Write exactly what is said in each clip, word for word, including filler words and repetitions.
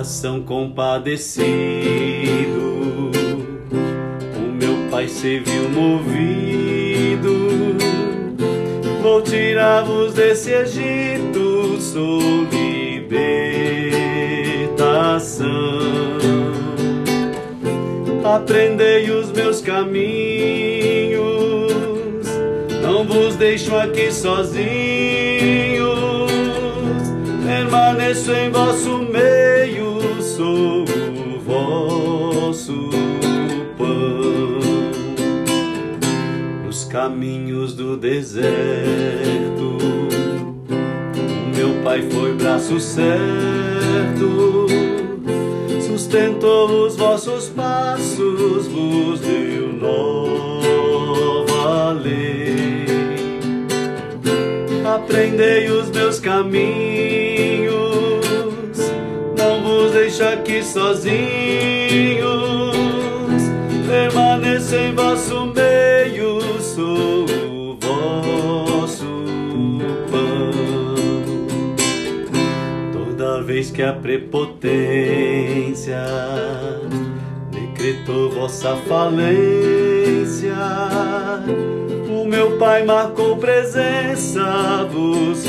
coração compadecido, o meu Pai se viu movido. Vou tirar-vos desse Egito, sou libertação. Aprendei os meus caminhos, não vos deixo aqui sozinhos. Permaneço em vosso meio, sou o vosso pão. Nos caminhos do deserto, o meu Pai foi braço certo. Sustentou os vossos passos, vos deu nova lei. Aprendei os meus caminhos, não vos deixo aqui sozinhos. Permaneço em vosso meio, sou o vosso pão. Toda vez que a prepotência decretou vossa falência, o meu Pai marcou presença, vos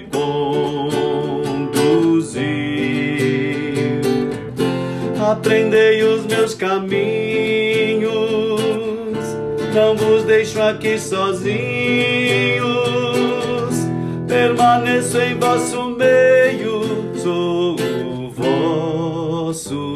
reconduziu. Aprendei os meus caminhos, não vos deixo aqui sozinhos. Permaneço em vosso meio, sou o vosso